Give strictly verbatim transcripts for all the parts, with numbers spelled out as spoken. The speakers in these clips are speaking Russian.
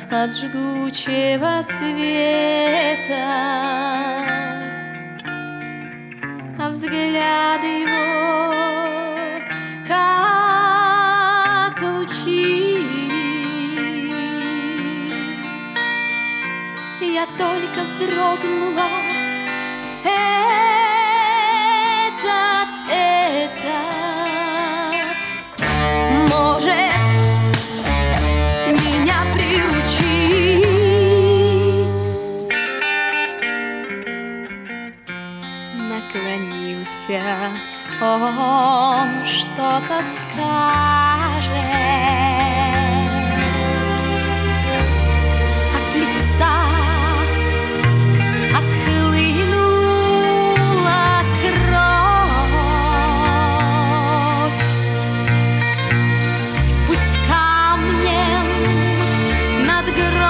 от жгучего света, а взгляд его как лучи. Я только вздрогнула. Этот, этот может меня приручить. Наклонился, он что-то скажет. От лица отхлынула кровь. Пусть камнем над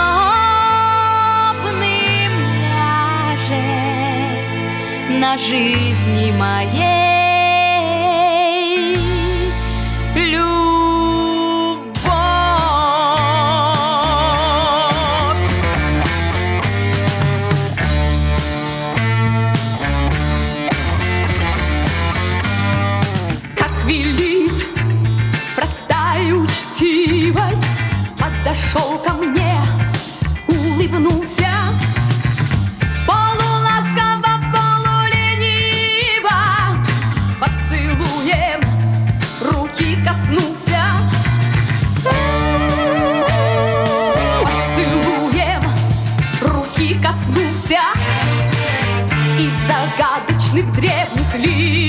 гробным ляжет на жизни моей любовь. Как велит простая учтивость, подошел ко мне, улыбнулся. Полуласково, полулениво, поцелуем руки коснулся. Поцелуем руки коснулся. Из загадочных древних лиц